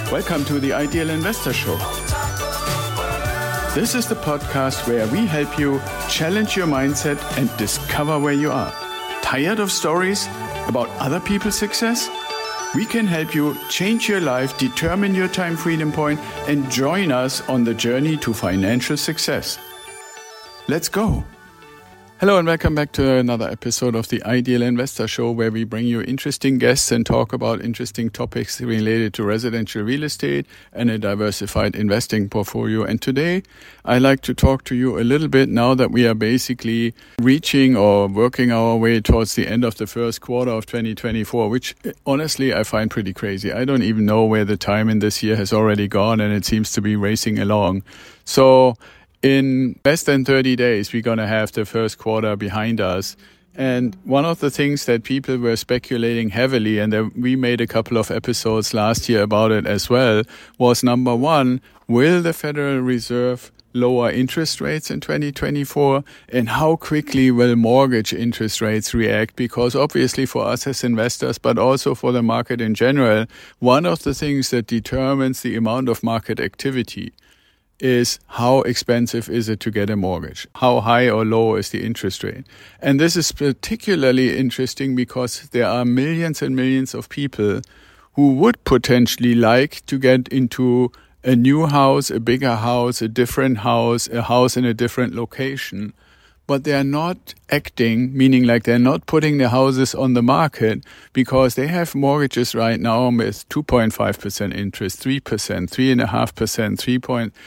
Welcome to the Ideal Investor Show. This is the podcast where we help you challenge your mindset and discover where you are. Tired of stories about other people's success? We can help you change your life, determine your time freedom point, and join us on the journey to financial success. Let's go. Hello and welcome back to another episode of the Ideal Investor Show, where we bring you interesting guests and talk about interesting topics related to residential real estate and a diversified investing portfolio. And today I like to talk to you a little bit now that we are basically reaching or working our way towards the end of the first quarter of 2024, which honestly I find pretty crazy. I don't even know where the time in this year has already gone, and it seems to be racing along. So in less than 30 days, we're going to have the first quarter behind us. And one of the things that people were speculating heavily, and we made a couple of episodes last year about it as well, was number one, will the Federal Reserve lower interest rates in 2024? And how quickly will mortgage interest rates react? Because obviously for us as investors, but also for the market in general, one of the things that determines the amount of market activity is how expensive is it to get a mortgage? How high or low is the interest rate? And this is particularly interesting because there are millions and millions of people who would potentially like to get into a new house, a bigger house, a different house, a house in a different location, but they're not acting, meaning like they're not putting their houses on the market because they have mortgages right now with 2.5% interest, 3%, 3.5%,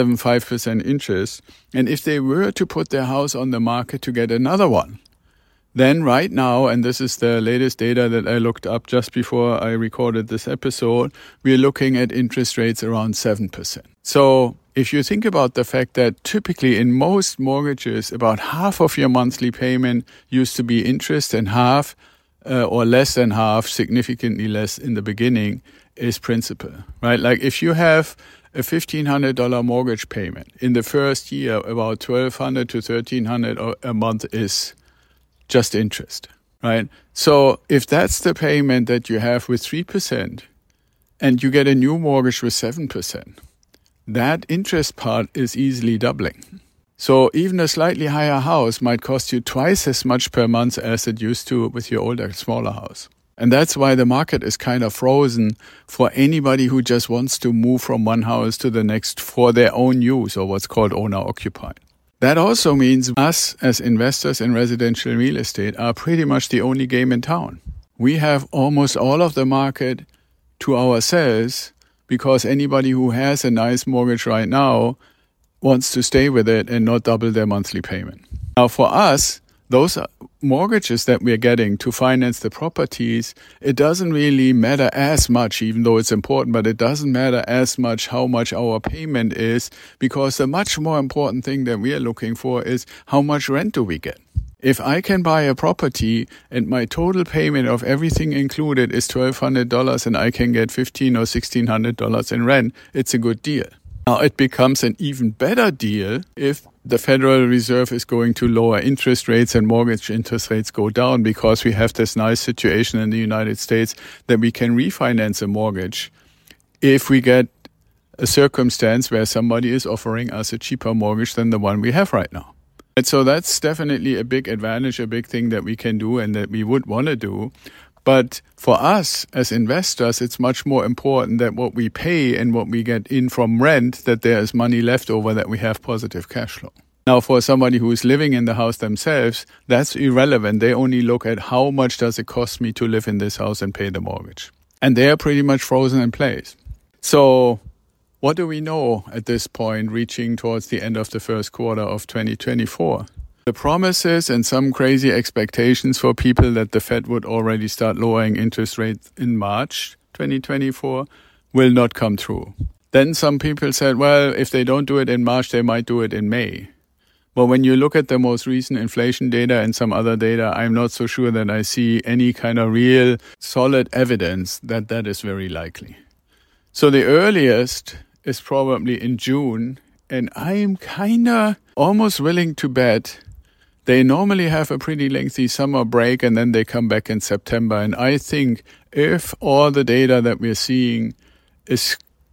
3.75% interest. And if they were to put their house on the market to get another one, then right now, and this is the latest data that I looked up just before I recorded this episode, we're looking at interest rates around 7%. So if you think about the fact that typically in most mortgages, about half of your monthly payment used to be interest and half or less than half, significantly less in the beginning, is principal, right? Like if you have a $1,500 mortgage payment, in the first year, about $1,200 to $1,300 a month is just interest, right? So if that's the payment that you have with 3% and you get a new mortgage with 7%, that interest part is easily doubling. So even a slightly higher house might cost you twice as much per month as it used to with your older, smaller house. And that's why the market is kind of frozen for anybody who just wants to move from one house to the next for their own use, or what's called owner-occupied. That also means us as investors in residential real estate are pretty much the only game in town. We have almost all of the market to ourselves because anybody who has a nice mortgage right now wants to stay with it and not double their monthly payment. Now for us, those mortgages that we're getting to finance the properties, it doesn't really matter as much, even though it's important, but it doesn't matter as much how much our payment is, because the much more important thing that we are looking for is how much rent do we get. If I can buy a property and my total payment of everything included is $1,200 and I can get $1,500 or $1,600 in rent, it's a good deal. Now, it becomes an even better deal if the Federal Reserve is going to lower interest rates and mortgage interest rates go down, because we have this nice situation in the United States that we can refinance a mortgage if we get a circumstance where somebody is offering us a cheaper mortgage than the one we have right now. And so that's definitely a big advantage, a big thing that we can do and that we would want to do. But for us as investors, it's much more important that what we pay and what we get in from rent, that there is money left over, that we have positive cash flow. Now, for somebody who is living in the house themselves, that's irrelevant. They only look at how much does it cost me to live in this house and pay the mortgage. And they are pretty much frozen in place. So what do we know at this point, reaching towards the end of the first quarter of 2024? The promises and some crazy expectations for people that the Fed would already start lowering interest rates in March 2024 will not come true. Then some people said, well, if they don't do it in March, they might do it in May. But when you look at the most recent inflation data and some other data, I'm not so sure that I see any kind of real solid evidence that that is very likely. So the earliest is probably in June, and I'm kind of almost willing to bet they normally have a pretty lengthy summer break and then they come back in September. And I think if all the data that we're seeing is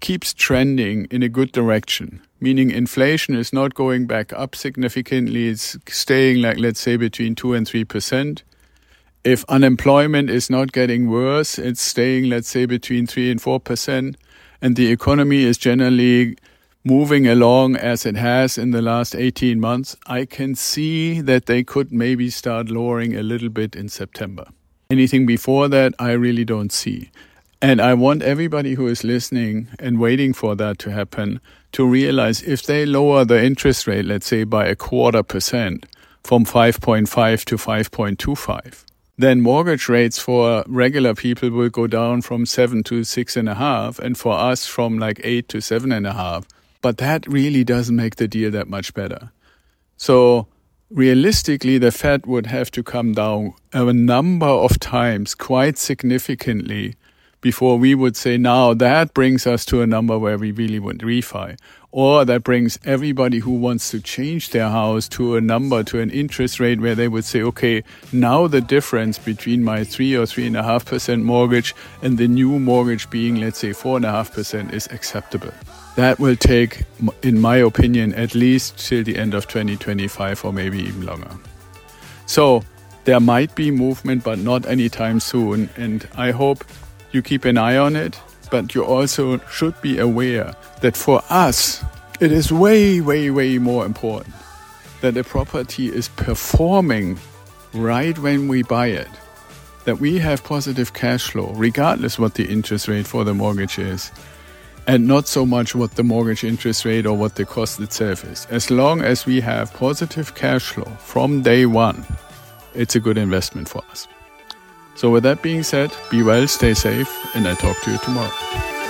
keeps trending in a good direction, meaning inflation is not going back up significantly, it's staying like, let's say, between 2 and 3%. If unemployment is not getting worse, it's staying, let's say, between 3 and 4%, and the economy is generally moving along as it has in the last 18 months, I can see that they could maybe start lowering a little bit in September. Anything before that, I really don't see. And I want everybody who is listening and waiting for that to happen to realize if they lower the interest rate, let's say by 0.25% from 5.5 to 5.25, then mortgage rates for regular people will go down from 7 to 6.5, and for us from like 8 to 7.5. But that really doesn't make the deal that much better. So realistically, the Fed would have to come down a number of times quite significantly before we would say, now that brings us to a number where we really would refi. Or that brings everybody who wants to change their house to a number, to an interest rate where they would say, okay, now the difference between my 3 or 3.5% mortgage and the new mortgage being, let's say, 4.5% is acceptable. That will take, in my opinion, at least till the end of 2025 or maybe even longer. So there might be movement, but not anytime soon. And I hope you keep an eye on it, but you also should be aware that for us, it is way, way, way more important that a property is performing right when we buy it, that we have positive cash flow, regardless what the interest rate for the mortgage is, and not so much what the mortgage interest rate or what the cost itself is. As long as we have positive cash flow from day one, it's a good investment for us. So with that being said, be well, stay safe, and I'll talk to you tomorrow.